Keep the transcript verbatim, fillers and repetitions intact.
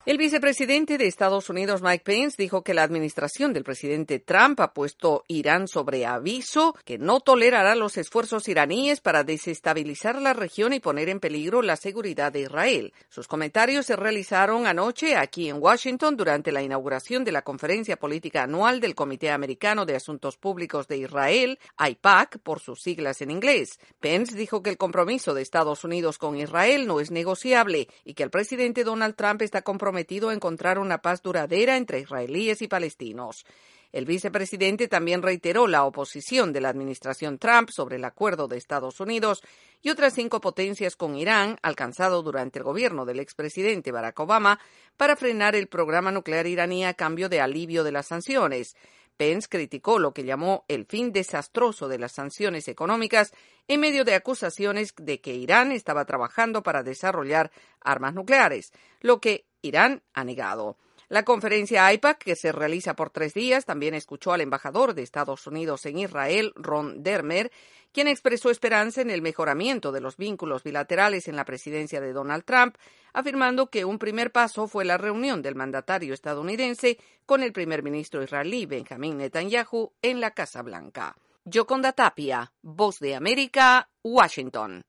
El vicepresidente de Estados Unidos, Mike Pence, dijo que la administración del presidente Trump ha puesto Irán sobre aviso, que no tolerará los esfuerzos iraníes para desestabilizar la región y poner en peligro la seguridad de Israel. Sus comentarios se realizaron anoche aquí en Washington durante la inauguración de la Conferencia Política Anual del Comité Americano de Asuntos Públicos de Israel, I PAC, por sus siglas en inglés. Pence dijo que el compromiso de Estados Unidos con Israel no es negociable y que el presidente Donald Trump está comprometido a encontrar una paz duradera entre israelíes y palestinos. El vicepresidente también reiteró la oposición de la administración Trump sobre el acuerdo de Estados Unidos y otras cinco potencias con Irán alcanzado durante el gobierno del expresidente Barack Obama para frenar el programa nuclear iraní a cambio de alivio de las sanciones. Pence criticó lo que llamó el fin desastroso de las sanciones económicas en medio de acusaciones de que Irán estaba trabajando para desarrollar armas nucleares, lo que Irán ha negado. La conferencia I PAC, que se realiza por tres días, también escuchó al embajador de Estados Unidos en Israel, Ron Dermer, quien expresó esperanza en el mejoramiento de los vínculos bilaterales en la presidencia de Donald Trump, afirmando que un primer paso fue la reunión del mandatario estadounidense con el primer ministro israelí, Benjamín Netanyahu, en la Casa Blanca. Yoconda Tapia, Voz de América, Washington.